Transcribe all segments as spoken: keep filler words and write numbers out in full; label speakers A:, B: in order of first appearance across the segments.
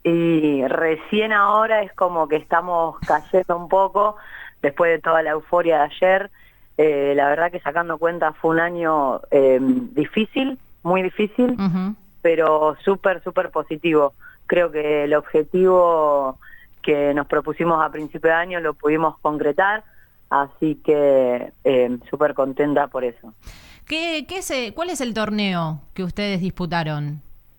A: Y recién ahora es como que estamos cayendo un poco, después de toda la euforia de ayer. Eh, la verdad que sacando cuenta fue un año eh, difícil, muy difícil,
B: Uh-huh.
A: pero súper, súper positivo. Creo que el objetivo que nos propusimos a principio de año lo pudimos concretar, así que eh, súper contenta por eso.
B: ¿Qué, qué es, eh, ¿Cuál es el torneo que ustedes disputaron?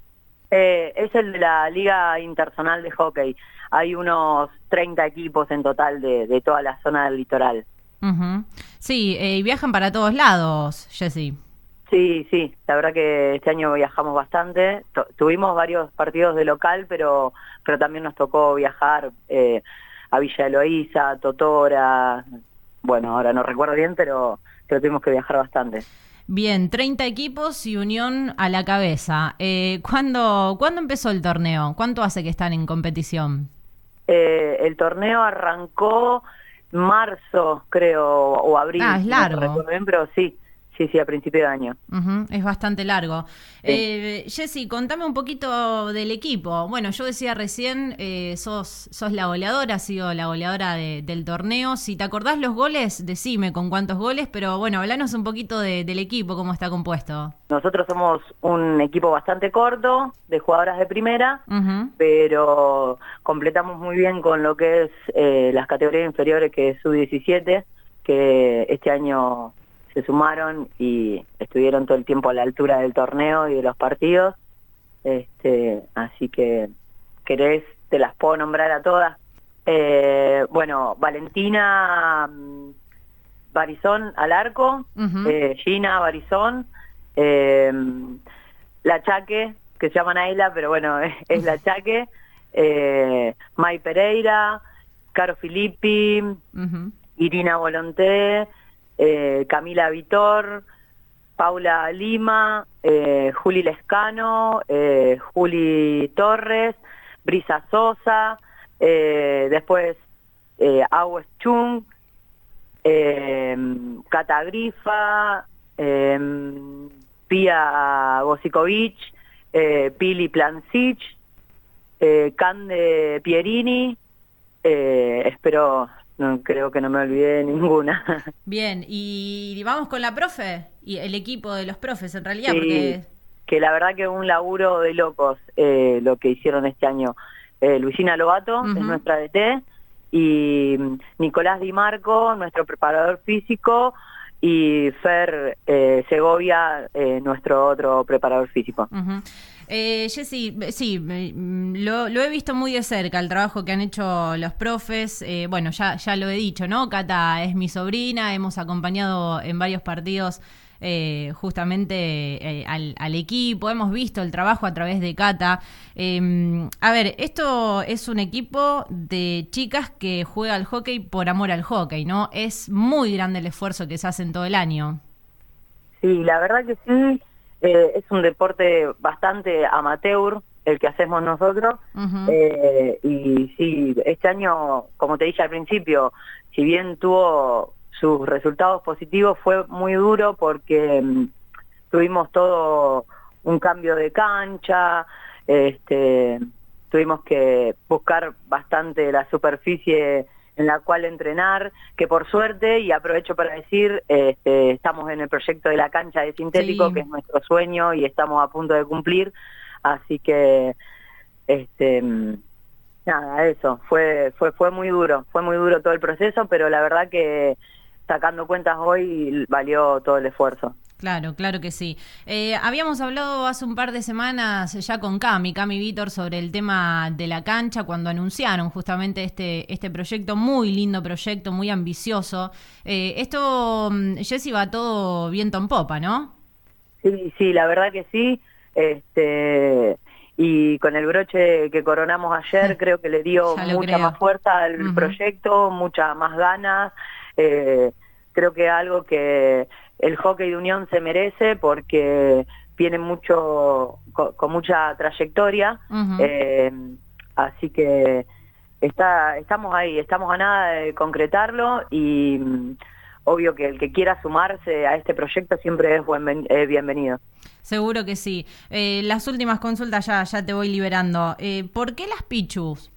A: Eh, es el de la Liga Interzonal de Hockey. Hay unos treinta equipos en total de, de toda la zona del litoral.
B: Uh-huh. Sí, eh, y viajan para todos lados, Jessy.
A: Sí, sí, la verdad que este año viajamos bastante. Tu- tuvimos varios partidos de local, pero pero también nos tocó viajar eh, a Villa Eloísa, Totora. Bueno, ahora no recuerdo bien, pero, pero tuvimos que viajar bastante.
B: Bien, treinta equipos y Unión a la cabeza. Eh, ¿cuándo, ¿Cuándo empezó el torneo? ¿Cuánto hace que están en competición?
A: Eh, el torneo arrancó marzo, creo, o
B: Ah,
A: abril,
B: es
A: no
B: largo.
A: recuerdo bien, pero sí, sí, sí, a principio de año.
B: Ujú, es bastante largo.
A: Sí.
B: Eh, Jessy, contame un poquito del equipo. Bueno, yo decía recién, eh, sos, sos la goleadora, has sido la goleadora de- del torneo. Si te acordás los goles, decime con cuántos goles, pero bueno, hablanos un poquito de- del equipo, cómo está compuesto.
A: Nosotros somos un equipo bastante corto de jugadoras de primera,
B: Ujú.
A: pero completamos muy bien con lo que es eh, las categorías inferiores, que es sub diecisiete, que este año se sumaron y estuvieron todo el tiempo a la altura del torneo y de los partidos. Este, así que, ¿querés? Te las puedo nombrar a todas. Eh, bueno, Valentina mm, Barizón al arco,
B: Ujú.
A: eh, Gina Barizón, eh, la Chaque, que se llama Naila, pero bueno, es, es la Chaque, eh, May Pereira, Caro Filippi,
B: Ujú.
A: Irina Volonté, eh, Camila Vitor, Paula Lima, eh, Juli Lescano, eh, Juli Torres, Brisa Sosa, eh, después eh, Agues Chung, eh, Cata Grifa, eh, Pia Gosikovic, eh, Pili Plancic, eh, Cande Pierini, eh, espero, no creo que no me olvidé de ninguna.
B: Bien, y vamos con la profe y el equipo de los profes en realidad,
A: Sí,
B: porque...
A: que la verdad que un laburo de locos eh, lo que hicieron este año. Eh, Luisina Lobato es
B: Ujú.
A: nuestra D T y mm, Nicolás Di Marco, nuestro preparador físico, y Fer eh, Segovia, eh, nuestro otro preparador físico.
B: Ujú. Eh, Jessy, eh, sí, me- mm, lo, lo he visto muy de cerca, el trabajo que han hecho los profes. Eh, bueno, ya, ya lo he dicho, ¿no? Cata es mi sobrina, hemos acompañado en varios partidos eh, justamente eh, al, al equipo, hemos visto el trabajo a través de Cata. Eh, a ver, esto es un equipo de chicas que juega al hockey por amor al hockey, ¿no? Es muy grande el esfuerzo que se hace en todo el año.
A: Sí, la verdad que sí, eh, es un deporte bastante amateur el que hacemos nosotros,
B: Ujú.
A: eh, y sí, este año, como te dije al principio, si bien tuvo sus resultados positivos, fue muy duro porque mm, tuvimos todo un cambio de cancha, este, tuvimos que buscar bastante la superficie en la cual entrenar, que por suerte, y aprovecho para decir, este, estamos en el proyecto de la cancha de sintético,
B: Sí.
A: que es nuestro sueño y estamos a punto de cumplir, así que, este, nada, eso, fue, fue, fue muy duro, fue muy duro todo el proceso, pero la verdad que sacando cuentas hoy valió todo el esfuerzo.
B: Claro, claro que sí. Eh, habíamos hablado hace un par de semanas ya con Cami, Cami Vítor, sobre el tema de la cancha, cuando anunciaron justamente este, este proyecto, muy lindo proyecto, muy ambicioso. Eh, esto, mm, Jessy, va todo viento en popa, ¿no?
A: Sí, sí, la verdad que sí. Este, y con el broche que coronamos ayer, creo que le dio
B: Ya lo
A: mucha más
B: creo.
A: fuerza al
B: Ujú.
A: proyecto, muchas más ganas. Eh, creo que algo que el hockey de Unión se merece porque viene mucho, con, con mucha trayectoria.
B: Ujú.
A: Eh, así que está, estamos ahí, estamos a nada de concretarlo y obvio que el que quiera sumarse a este proyecto siempre es buen, eh, bienvenido.
B: Seguro que sí. Eh, las últimas consultas ya, ya te voy liberando. Eh, ¿Por qué las Pichus?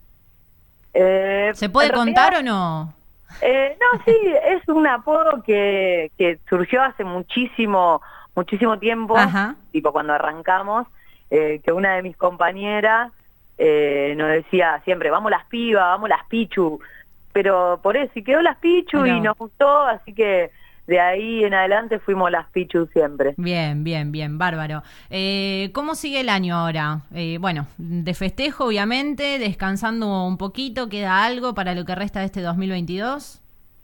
A: Eh,
B: ¿Se puede contar o no?
A: Eh, no, sí, es un apodo que, que surgió hace muchísimo, muchísimo tiempo,
B: Ajá.
A: tipo cuando arrancamos, eh, que una de mis compañeras eh, nos decía siempre, vamos las pibas, vamos las Pichu, pero por eso, y quedó las Pichu
B: Mirá
A: y
B: vos.
A: nos gustó, así que de ahí en adelante fuimos las Pichu siempre.
B: Bien, bien, bien, bárbaro. Eh, ¿Cómo sigue el año ahora? Eh, bueno, de festejo, obviamente, descansando un poquito, ¿queda algo para lo que resta de este dos mil veintidós?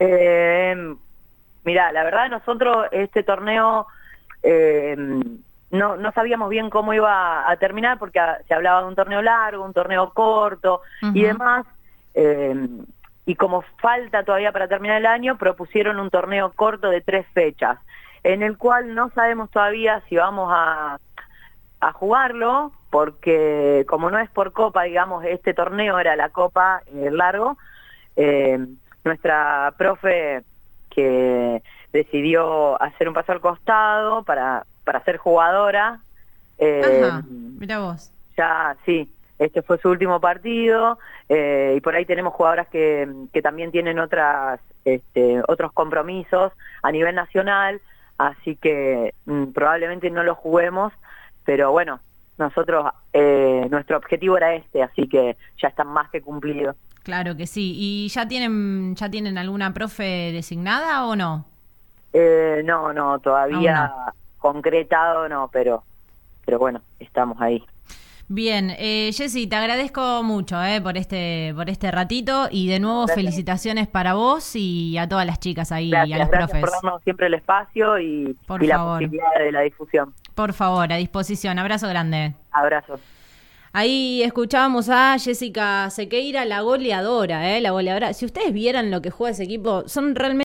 A: Eh, Mirá, la verdad nosotros este torneo eh, no, no sabíamos bien cómo iba a terminar porque a, se hablaba de un torneo largo, un torneo corto
B: Uh-huh.
A: y demás. Eh, y como falta todavía para terminar el año, propusieron un torneo corto de tres fechas, en el cual no sabemos todavía si vamos a, a jugarlo, porque como no es por copa, digamos, este torneo era la copa eh, largo, eh, nuestra profe que decidió hacer un paso al costado para, para ser jugadora. Eh,
B: Ajá, mira vos.
A: Ya, sí, este fue su último partido eh, y por ahí tenemos jugadoras que, que también tienen otras, este, otros compromisos a nivel nacional, así que mm, probablemente no lo juguemos, pero bueno, nosotros, eh, nuestro objetivo era este, así que ya está más que cumplido.
B: Claro que sí. ¿Y ya tienen ya tienen alguna profe designada o no?
A: Eh, no, no, todavía
B: Aún no.
A: concretado no, pero, pero bueno, estamos ahí.
B: Bien, eh, Jessy, te agradezco mucho eh, por este por este ratito y de nuevo
A: Gracias.
B: felicitaciones para vos y a todas las chicas ahí y a
A: Gracias,
B: los
A: gracias
B: profes.
A: por darnos siempre el espacio y,
B: Por
A: y la
B: favor.
A: posibilidad de la difusión.
B: Por favor, a disposición. Abrazo grande.
A: Abrazos.
B: Ahí escuchábamos a Jessica Sequeira, la goleadora, ¿eh? La goleadora. Si ustedes vieran lo que juega ese equipo, son realmente